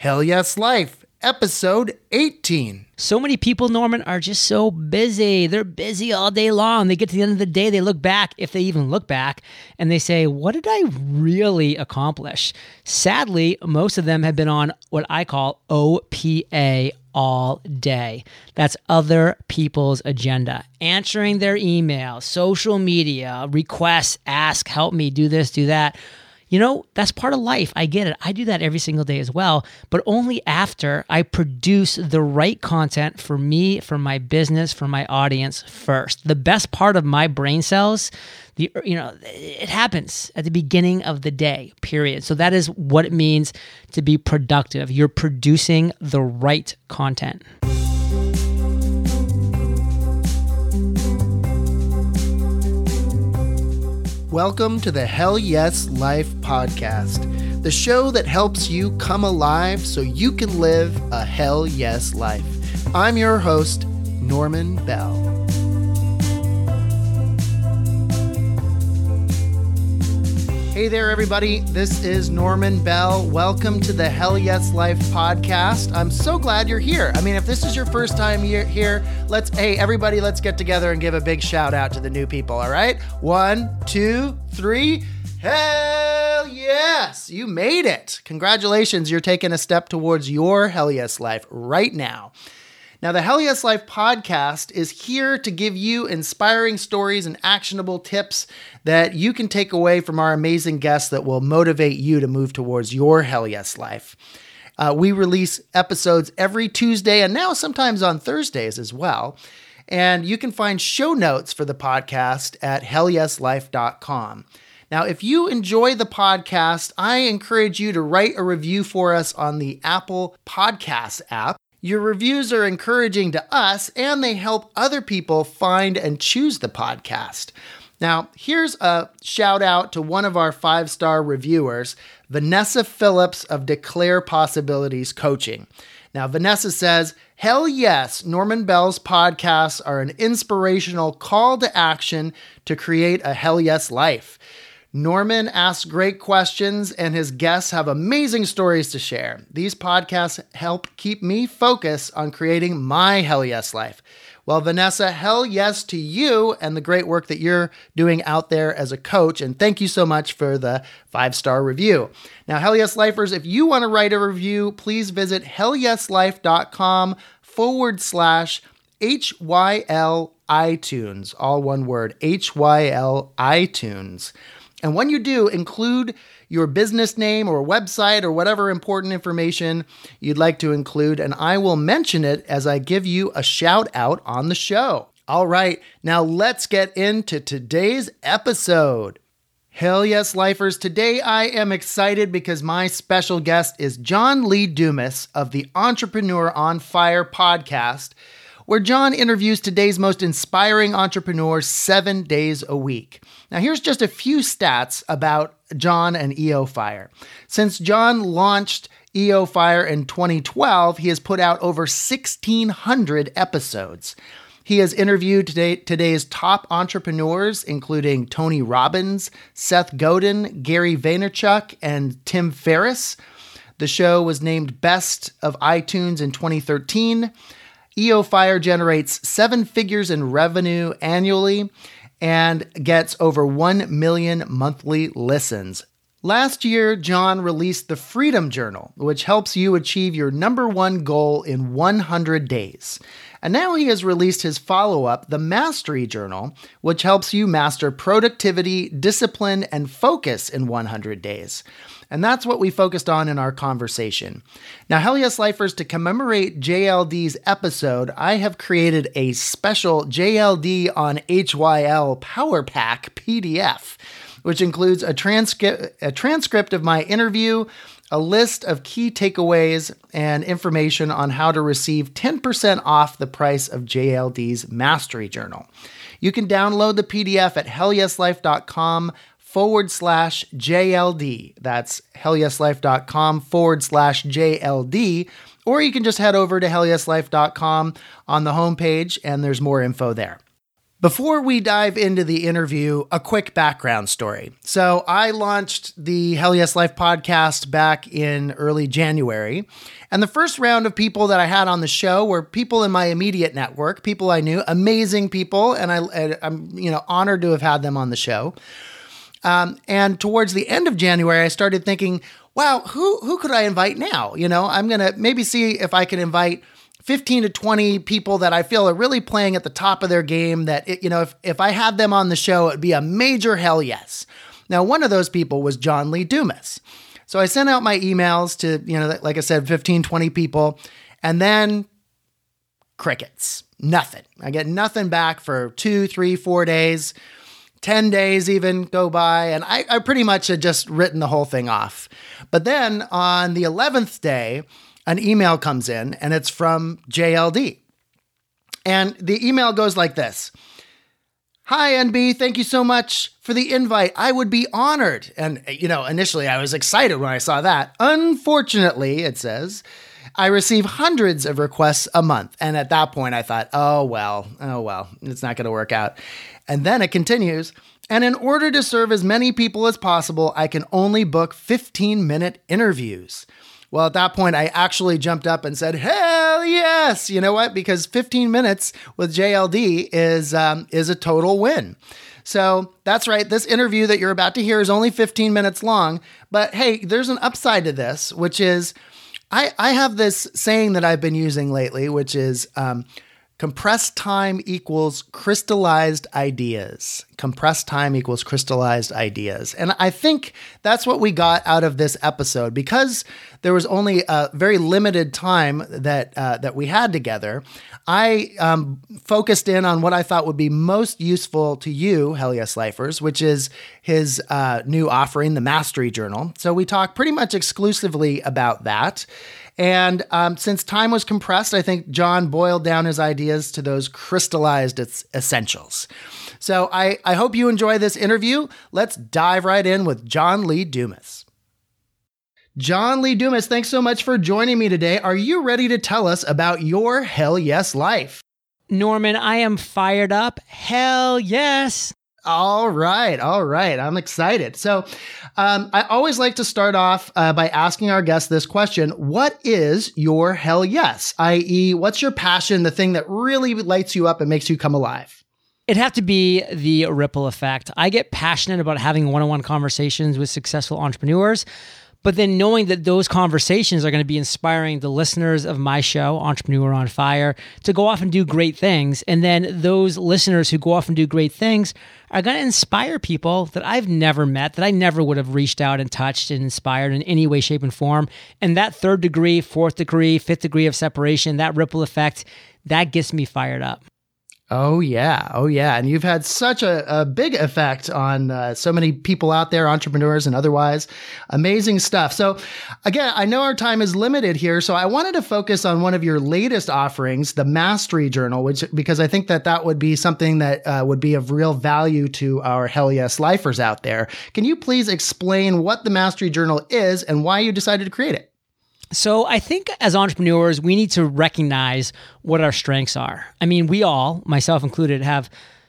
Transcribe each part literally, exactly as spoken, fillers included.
Hell Yes Life, episode eighteen. So many people, Norman, are just so busy. They're busy all day long. They get to the end of the day, they look back, if they even look back, and they say, what did I really accomplish? Sadly, most of them have been on what I call O P A all day. That's other people's agenda. Answering their emails, social media, requests, ask, help me, do this, do that. You know, that's part of life. I get it. I do that every single day as well, but only after I produce the right content for me, for my business, for my audience first. The best part of my brain cells, the you know, it happens at the beginning of the day, period. So that is what it means to be productive. You're producing the right content. Welcome to the Hell Yes Life podcast, the show that helps you come alive so you can live a Hell Yes life. I'm your host, Norman Bell. Hey there, everybody. This is Norman Bell. Welcome to the Hell Yes Life podcast. I'm so glad you're here. I mean, if this is your first time here, let's, hey, everybody, let's get together and give a big shout out to the new people, all right? One, two, three. Hell yes, you made it. Congratulations, you're taking a step towards your Hell Yes Life right now. Now, the Hell Yes Life podcast is here to give you inspiring stories and actionable tips that you can take away from our amazing guests that will motivate you to move towards your Hell Yes Life. Uh, we release episodes every Tuesday and now sometimes on Thursdays as well. And you can find show notes for the podcast at hell yes life dot com. Now, if you enjoy the podcast, I encourage you to write a review for us on the Apple Podcasts app. Your reviews are encouraging to us, and they help other people find and choose the podcast. Now, here's a shout out to one of our five-star reviewers, Vanessa Phillips of Declare Possibilities Coaching. Now, Vanessa says, hell yes, Norman Bell's podcasts are an inspirational call to action to create a hell yes life. Norman asks great questions, and his guests have amazing stories to share. These podcasts help keep me focused on creating my Hell Yes life. Well, Vanessa, hell yes to you and the great work that you're doing out there as a coach, and thank you so much for the five-star review. Now, Hell Yes Lifers, if you want to write a review, please visit hell yes life dot com forward slash H Y L iTunes, all one word, H Y L iTunes. And when you do, include your business name or website or whatever important information you'd like to include, and I will mention it as I give you a shout out on the show. All right, now let's get into today's episode. Hell yes, lifers. Today I am excited because my special guest is John Lee Dumas of the Entrepreneur on Fire podcast, where John interviews today's most inspiring entrepreneurs seven days a week. Now, here's just a few stats about John and E O Fire. Since John launched E O Fire in twenty twelve, he has put out over sixteen hundred episodes. He has interviewed today, today's top entrepreneurs, including Tony Robbins, Seth Godin, Gary Vaynerchuk, and Tim Ferriss. The show was named Best of iTunes in twenty thirteen. E O Fire generates seven figures in revenue annually and gets over one million monthly listens. Last year, John released the Freedom Journal, which helps you achieve your number one goal in one hundred days. And now he has released his follow-up, the Mastery Journal, which helps you master productivity, discipline, and focus in one hundred days. And that's what we focused on in our conversation. Now, Hell Yes Lifers, to commemorate J L D's episode, I have created a special J L D on H Y L Power Pack P D F, which includes a, transcri- a transcript of my interview, a list of key takeaways, and information on how to receive ten percent off the price of J L D's Mastery Journal. You can download the P D F at hell yes life dot com forward slash JLD. That's hell yes life dot com forward slash JLD. Or you can just head over to hell yes life dot com on the homepage and there's more info there. Before we dive into the interview, a quick background story. So I launched the Hell Yes Life podcast back in early January. And the first round of people that I had on the show were people in my immediate network, people I knew, amazing people. And I, I'm you know, honored to have had them on the show. Um, and towards the end of January, I started thinking, wow, who, who could I invite now? You know, I'm going to maybe see if I can invite fifteen to twenty people that I feel are really playing at the top of their game, that, it, you know, if, if I had them on the show, it'd be a major hell yes. Now, one of those people was John Lee Dumas. So I sent out my emails to, you know, like I said, fifteen, twenty people, and then crickets, nothing. I get nothing back for two, three, four days, ten days even go by. And I, I pretty much had just written the whole thing off. But then on the eleventh day, an email comes in, and it's from J L D. And the email goes like this. Hi, N B. Thank you so much for the invite. I would be honored. And, you know, initially I was excited when I saw that. Unfortunately, it says, I receive hundreds of requests a month. And at that point I thought, oh, well, oh, well, it's not going to work out. And then it continues. And in order to serve as many people as possible, I can only book fifteen minute interviews. Well, at that point, I actually jumped up and said, hell yes. You know what? Because fifteen minutes with J L D is um, is a total win. So that's right. This interview that you're about to hear is only fifteen minutes long. But hey, there's an upside to this, which is I, I have this saying that I've been using lately, which is um, compressed time equals crystallized ideas. Compressed time equals crystallized ideas. And I think that's what we got out of this episode. Because there was only a very limited time that uh, that we had together, I um, focused in on what I thought would be most useful to you, Hell Yes Lifers, which is his uh, new offering, the Mastery Journal. So we talked pretty much exclusively about that. And um, since time was compressed, I think John boiled down his ideas to those crystallized essentials. So I, I hope you enjoy this interview. Let's dive right in with John Lee Dumas. John Lee Dumas, thanks so much for joining me today. Are you ready to tell us about your Hell Yes life? Norman, I am fired up. Hell yes. All right. All right. I'm excited. So um, I always like to start off uh, by asking our guests this question. What is your hell yes? that is, what's your passion, the thing that really lights you up and makes you come alive? It'd have to be the ripple effect. I get passionate about having one-on-one conversations with successful entrepreneurs, but then knowing that those conversations are going to be inspiring the listeners of my show, Entrepreneur on Fire, to go off and do great things. And then those listeners who go off and do great things are going to inspire people that I've never met, that I never would have reached out and touched and inspired in any way, shape, and form. And that third degree, fourth degree, fifth degree of separation, that ripple effect, that gets me fired up. Oh, yeah. Oh, yeah. And you've had such a, a big effect on uh, so many people out there, entrepreneurs and otherwise. Amazing stuff. So again, I know our time is limited here, so I wanted to focus on one of your latest offerings, the Mastery Journal, which because I think that that would be something that uh, would be of real value to our Hell Yes lifers out there. Can you please explain what the Mastery Journal is and why you decided to create it? So I think as entrepreneurs, we need to recognize what our strengths are. I mean, we all, myself included, have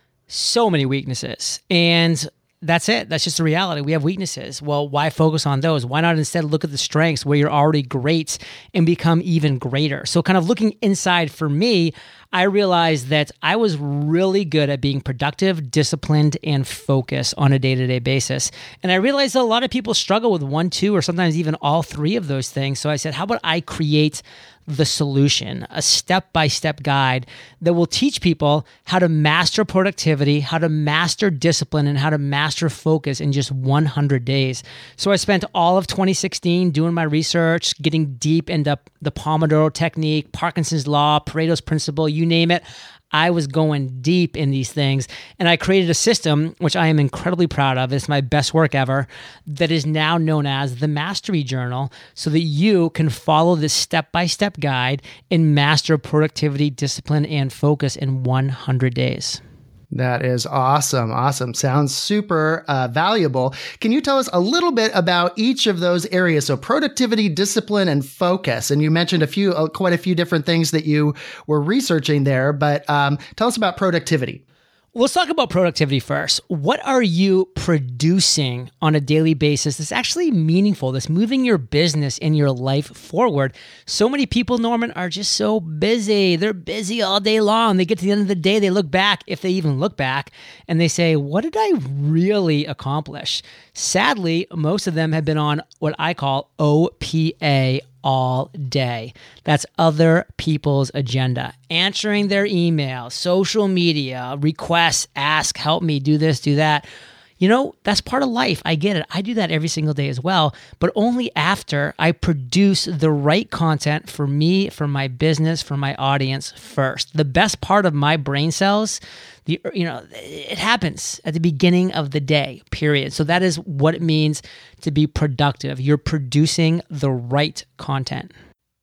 so many weaknesses. And that's it. That's just the reality. We have weaknesses. Well, why focus on those? Why not instead look at the strengths where you're already great and become even greater? So kind of looking inside for me, I realized that I was really good at being productive, disciplined, and focused on a day-to-day basis. And I realized that a lot of people struggle with one, two, or sometimes even all three of those things. So I said, how about I create the solution, a step-by-step guide that will teach people how to master productivity, how to master discipline, and how to master focus in just one hundred days. So I spent all of twenty sixteen doing my research, getting deep into the Pomodoro technique, Parkinson's Law, Pareto's Principle, you name it. I was going deep in these things, and I created a system, which I am incredibly proud of. It's my best work ever, that is now known as the Mastery Journal, so that you can follow this step-by-step guide and master productivity, discipline, and focus in one hundred days. That is awesome. Awesome. Sounds super uh, valuable. Can you tell us a little bit about each of those areas? So productivity, discipline, and focus. And you mentioned a few, uh, quite a few different things that you were researching there, but um, tell us about productivity. Let's talk about productivity first. What are you producing on a daily basis that's actually meaningful, that's moving your business and your life forward? So many people, Norman, are just so busy. They're busy all day long. They get to the end of the day, they look back, if they even look back, and they say, what did I really accomplish? Sadly, most of them have been on what I call O P A all day. That's other people's agenda. Answering their email, social media, requests, ask, help me, do this, do that. You know, that's part of life. I get it. I do that every single day as well, but only after I produce the right content for me, for my business, for my audience first. The best part of my brain cells, the you know, it happens at the beginning of the day, period. So that is what it means to be productive. You're producing the right content.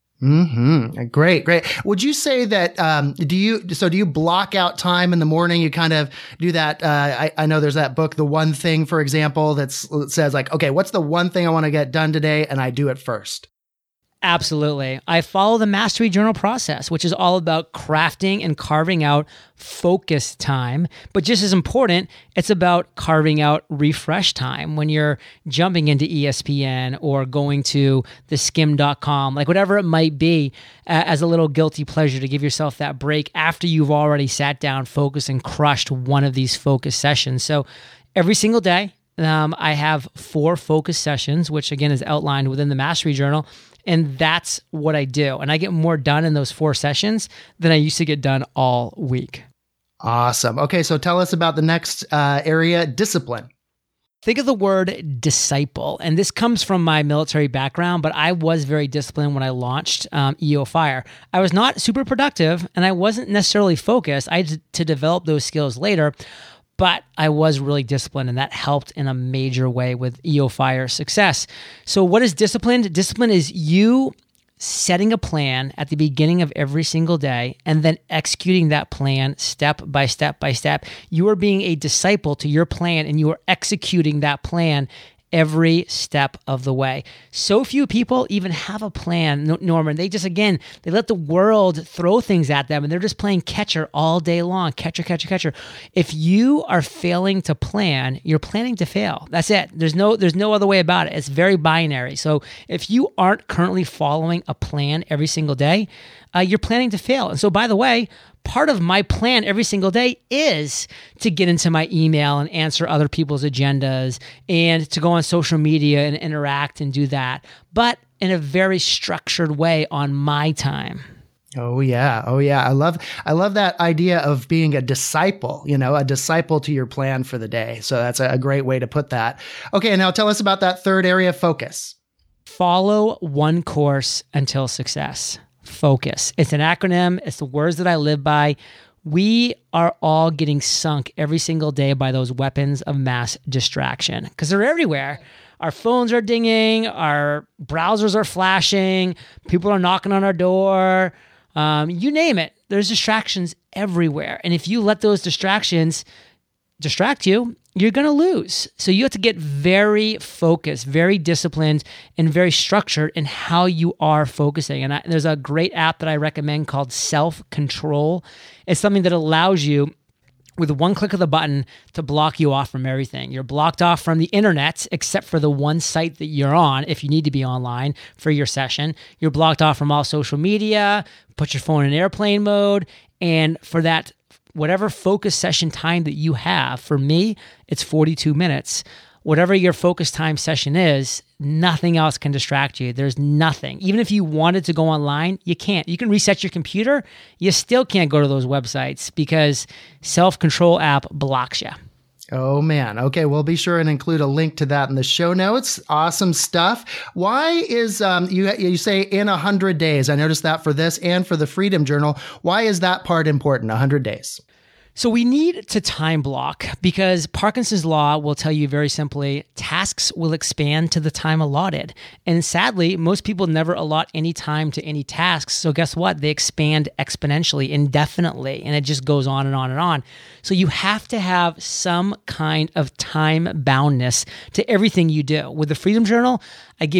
Mm-hmm. Great, great. Would you say that, um, do you, so do you block out time in the morning? You kind of do that. Uh, I, I know there's that book, The One Thing, for example, that's, that says like, okay, what's the one thing I want to get done today? And I do it first. Absolutely. I follow the Mastery Journal process, which is all about crafting and carving out focus time. But just as important, it's about carving out refresh time when you're jumping into E S P N or going to the skim dot com, like whatever it might be, uh, as a little guilty pleasure to give yourself that break after you've already sat down, focused, and crushed one of these focus sessions. So every single day, um, I have four focus sessions, which again is outlined within the Mastery Journal. And that's what I do. And I get more done in those four sessions than I used to get done all week. Awesome. Okay, so tell us about the next uh, area, discipline. Think of the word disciple. And this comes from my military background, but I was very disciplined when I launched um, E O Fire. I was not super productive and I wasn't necessarily focused. I had to develop those skills later. But I was really disciplined, and that helped in a major way with E O Fire's success. So what is discipline? Discipline is you setting a plan at the beginning of every single day and then executing that plan step by step by step. You are being a disciple to your plan, and you are executing that plan every step of the way. So few people even have a plan, Norman. They just, again, they let the world throw things at them and they're just playing catcher all day long. Catcher, catcher, catcher. If you are failing to plan, you're planning to fail. That's it. There's no, there's no other way about it. It's very binary. So if you aren't currently following a plan every single day, uh, you're planning to fail. And so, by the way, part of my plan every single day is to get into my email and answer other people's agendas and to go on social media and interact and do that, but in a very structured way on my time. Oh yeah. Oh yeah. I love, I love that idea of being a disciple, you know, a disciple to your plan for the day. So that's a great way to put that. Okay. Now tell us about that third area, focus. Follow one course until success. Focus. It's an acronym. It's the words that I live by. We are all getting sunk every single day by those weapons of mass distraction because they're everywhere. Our phones are dinging. Our browsers are flashing. People are knocking on our door. Um, you name it. There's distractions everywhere. And if you let those distractions distract you, you're going to lose. So you have to get very focused, very disciplined, and very structured in how you are focusing. And I, there's a great app that I recommend called Self-Control. It's something that allows you, with one click of the button, to block you off from everything. You're blocked off from the internet, except for the one site that you're on, if you need to be online for your session. You're blocked off from all social media, put your phone in airplane mode, and for that whatever focus session time that you have, for me, it's forty-two minutes. Whatever your focus time session is, nothing else can distract you. There's nothing. Even if you wanted to go online, you can't. You can reset your computer. You still can't go to those websites because Self-Control app blocks you. Oh man. Okay. We'll be sure and include a link to that in the show notes. Awesome stuff. Why is, um, you, you say in a hundred days, I noticed that for this and for the Freedom Journal. Why is that part important? A hundred days. So we need to time block because Parkinson's law will tell you very simply, tasks will expand to the time allotted. And sadly, most people never allot any time to any tasks. So guess what? They expand exponentially, indefinitely, and it just goes on and on and on. So you have to have some kind of time boundness to everything you do. With the Freedom Journal, I give you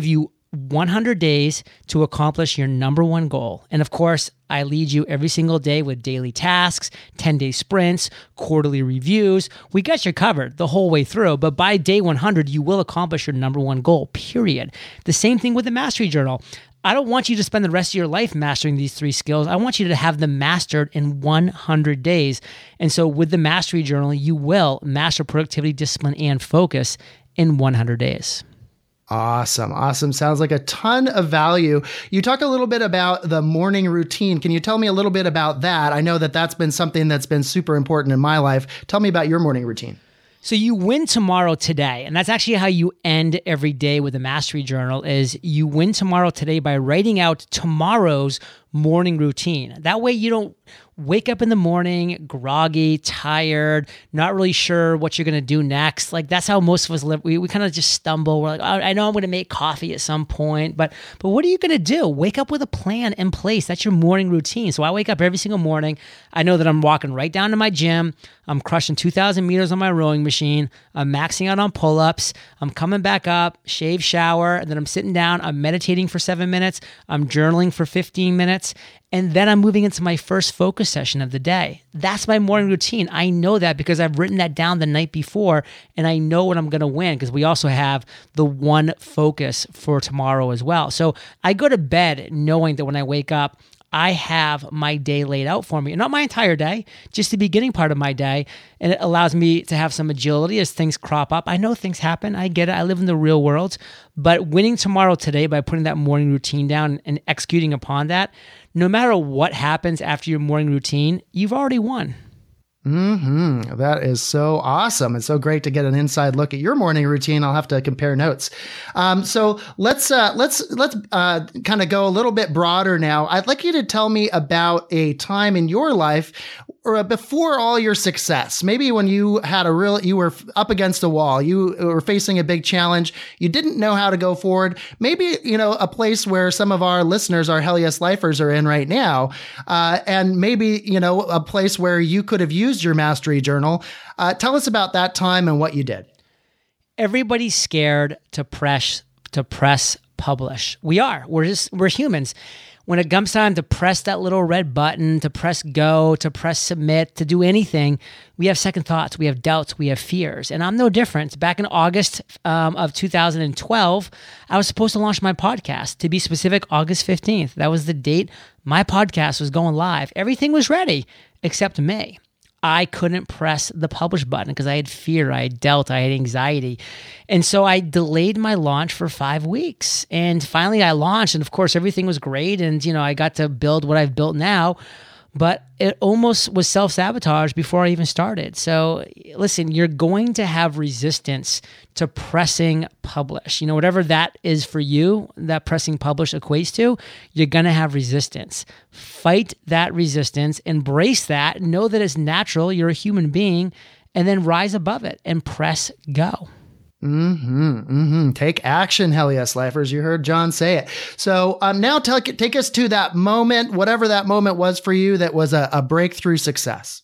one hundred days to accomplish your number one goal. And of course, I lead you every single day with daily tasks, ten-day sprints, quarterly reviews. We got you covered the whole way through, but by day one hundred, you will accomplish your number one goal, period. The same thing with the Mastery Journal. I don't want you to spend the rest of your life mastering these three skills. I want you to have them mastered in one hundred days. And so with the Mastery Journal, you will master productivity, discipline, and focus in one hundred days. Awesome. Awesome. Sounds like a ton of value. You talk a little bit about the morning routine. Can you tell me a little bit about that? I know that that's been something that's been super important in my life. Tell me about your morning routine. So you win tomorrow today, and that's actually how you end every day with the Mastery Journal is you win tomorrow today by writing out tomorrow's morning routine. That way you don't wake up in the morning groggy, tired, not really sure what you're going to do next. Like that's how most of us live. We, we kind of just stumble. We're like, oh, I know I'm going to make coffee at some point, but but what are you going to do? Wake up with a plan in place. That's your morning routine. So I wake up every single morning. I know that I'm walking right down to my gym. I'm crushing two thousand meters on my rowing machine. I'm maxing out on pull-ups. I'm coming back up, shave, shower, and then I'm sitting down. I'm meditating for seven minutes. I'm journaling for fifteen minutes. And then I'm moving into my first focus session of the day. That's my morning routine. I know that because I've written that down the night before, and I know what I'm going to win because we also have the one focus for tomorrow as well. So I go to bed knowing that when I wake up, I have my day laid out for me. Not my entire day, just the beginning part of my day. And it allows me to have some agility as things crop up. I know things happen. I get it. I live in the real world. But winning tomorrow today by putting that morning routine down and executing upon that, no matter what happens after your morning routine, you've already won. Mm-hmm. That is so awesome. It's so great to get an inside look at your morning routine. I'll have to compare notes. Um, so let's uh, let's let's uh, kind of go a little bit broader now. I'd like you to tell me about a time in your life or before all your success. Maybe when you had a real, you were up against a wall, you were facing a big challenge, you didn't know how to go forward. Maybe, you know, a place where some of our listeners, our Hell Yes Lifers, are in right now. Uh, and maybe, you know, a place where you could have used your Mastery Journal. Uh, tell us about that time and what you did. Everybody's scared to press, to press publish. We are. We're just, we're humans. When it comes time to press that little red button, to press go, to press submit, to do anything, we have second thoughts, we have doubts, we have fears. And I'm no different. Back in August um, of two thousand twelve, I was supposed to launch my podcast. To be specific, August fifteenth. That was the date my podcast was going live. Everything was ready except me. I couldn't press the publish button because I had fear, I had doubt, I had anxiety. And so I delayed my launch for five weeks. And finally I launched, and of course everything was great. And, you know, I got to build what I've built now, but it almost was self-sabotage before I even started. So listen, you're going to have resistance to pressing publish. You know, whatever that is for you, that pressing publish equates to, you're going to have resistance. Fight that resistance, embrace that, know that it's natural, you're a human being, and then rise above it and press go. Mm-hmm, mm-hmm. Take action, Hell Yes Lifers. You heard John say it. So um, now take, take us to that moment, whatever that moment was for you that was a, a breakthrough success.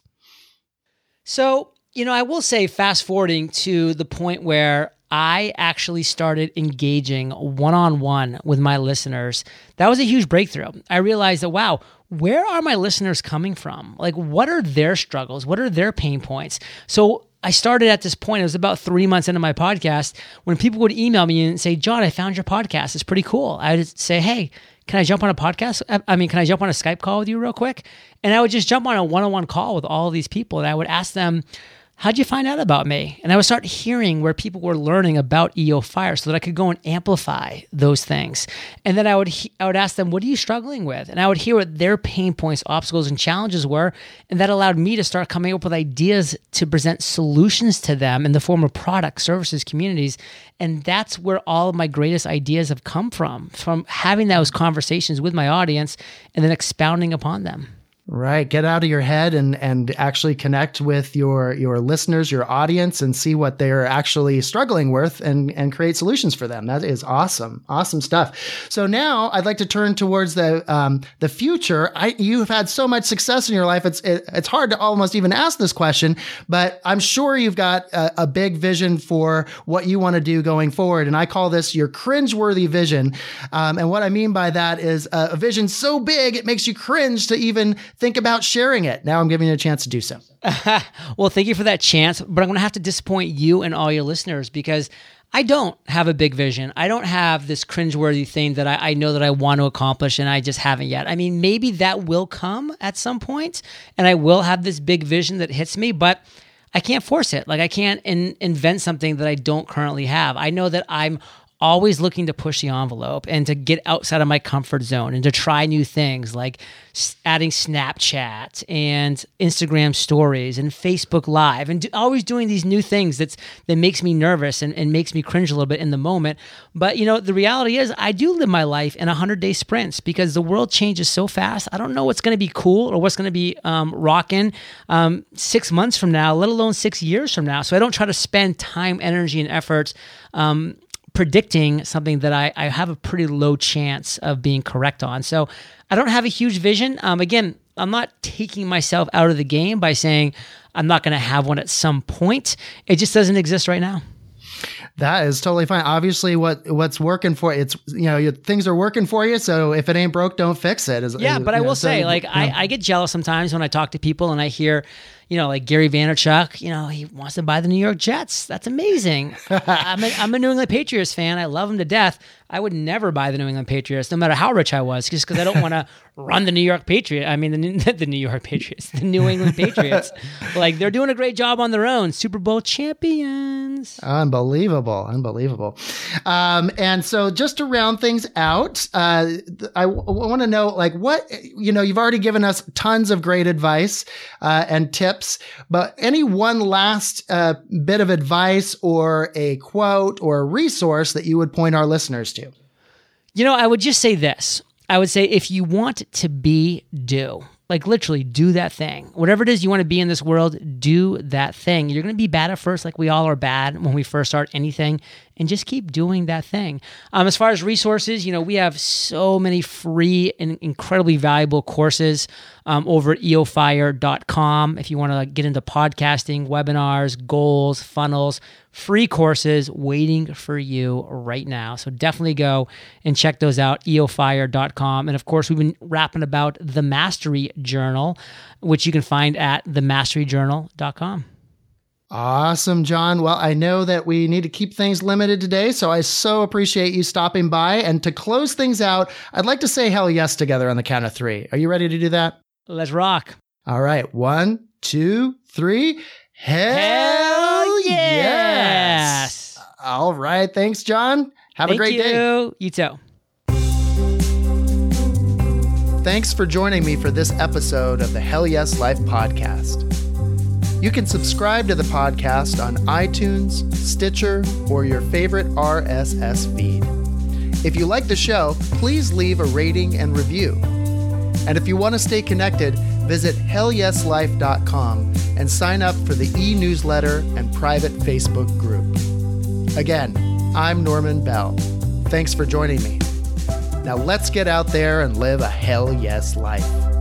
So, you know, I will say fast forwarding to the point where I actually started engaging one-on-one with my listeners. That was a huge breakthrough. I realized that, wow, where are my listeners coming from? Like, what are their struggles? What are their pain points? So I started at this point, it was about three months into my podcast, when people would email me and say, John, I found your podcast. It's pretty cool. I would say, hey, can I jump on a podcast? I mean, can I jump on a Skype call with you real quick? And I would just jump on a one-on-one call with all of these people. And I would ask them, how'd you find out about me? And I would start hearing where people were learning about E O Fire so that I could go and amplify those things. And then I would he- I would ask them, what are you struggling with? And I would hear what their pain points, obstacles, and challenges were. And that allowed me to start coming up with ideas to present solutions to them in the form of products, services, communities. And that's where all of my greatest ideas have come from, from having those conversations with my audience and then expounding upon them. Right. Get out of your head and, and actually connect with your, your listeners, your audience, and see what they're actually struggling with and, and create solutions for them. That is awesome. Awesome stuff. So now I'd like to turn towards the, um, the future. I, you've had so much success in your life. It's, it, it's hard to almost even ask this question, but I'm sure you've got a, a big vision for what you want to do going forward. And I call this your cringeworthy vision. Um, and what I mean by that is a, a vision so big, it makes you cringe to even think about sharing it. Now I'm giving you a chance to do so. Well, thank you for that chance, but I'm going to have to disappoint you and all your listeners because I don't have a big vision. I don't have this cringeworthy thing that I, I know that I want to accomplish and I just haven't yet. I mean, maybe that will come at some point and I will have this big vision that hits me, but I can't force it. Like I can't in, invent something that I don't currently have. I know that I'm always looking to push the envelope and to get outside of my comfort zone and to try new things like adding Snapchat and Instagram stories and Facebook Live and do, always doing these new things that's that makes me nervous and, and makes me cringe a little bit in the moment. But, you know, the reality is I do live my life in one hundred day sprints because the world changes so fast. I don't know what's going to be cool or what's going to be um, rocking um, six months from now, let alone six years from now. So I don't try to spend time, energy, and effort um, predicting something that I, I have a pretty low chance of being correct on. So I don't have a huge vision. Um, again, I'm not taking myself out of the game by saying I'm not going to have one at some point. It just doesn't exist right now. That is totally fine. Obviously, what what's working for it's you know your, things are working for you. So if it ain't broke, don't fix it. Is, yeah, is, but I will know, say, so, like you know. I, I get jealous sometimes when I talk to people and I hear, you know, like Gary Vaynerchuk, you know, he wants to buy the New York Jets. That's amazing. I'm a, I'm a New England Patriots fan. I love them to death. I would never buy the New England Patriots, no matter how rich I was, just because I don't want to run the New York Patriots. I mean, the, the New York Patriots, the New England Patriots. Like, they're doing a great job on their own. Super Bowl champions. Unbelievable. Unbelievable. Um, and so just to round things out, uh, I w- want to know, like, what, you know, you've already given us tons of great advice uh, and tips, but any one last uh, bit of advice or a quote or a resource that you would point our listeners to? You know, I would just say this. I would say if you want to be, do. Like literally do that thing. Whatever it is you want to be in this world, do that thing. You're going to be bad at first, like we all are bad when we first start anything, and just keep doing that thing. Um, as far as resources, you know, we have so many free and incredibly valuable courses um, over at e o fire dot com. If you want to like, get into podcasting, webinars, goals, funnels, free courses waiting for you right now. So definitely go and check those out, e o fire dot com. And of course, we've been rapping about the Mastery Journal, which you can find at the mastery journal dot com. Awesome, John. Well, I know that we need to keep things limited today, so I so appreciate you stopping by. And to close things out, I'd like to say hell yes together on the count of three. Are you ready to do that? Let's rock. All right. One, two, three. Hell, Hell yes. yes. All right. Thanks, John. Have Thank a great you. day. You too. Thanks for joining me for this episode of the Hell Yes Life podcast. You can subscribe to the podcast on iTunes, Stitcher, or your favorite R S S feed. If you like the show, please leave a rating and review. And if you want to stay connected, visit hell yes life dot com and sign up for the e-newsletter and private Facebook group. Again, I'm Norman Bell. Thanks for joining me. Now let's get out there and live a hell yes life.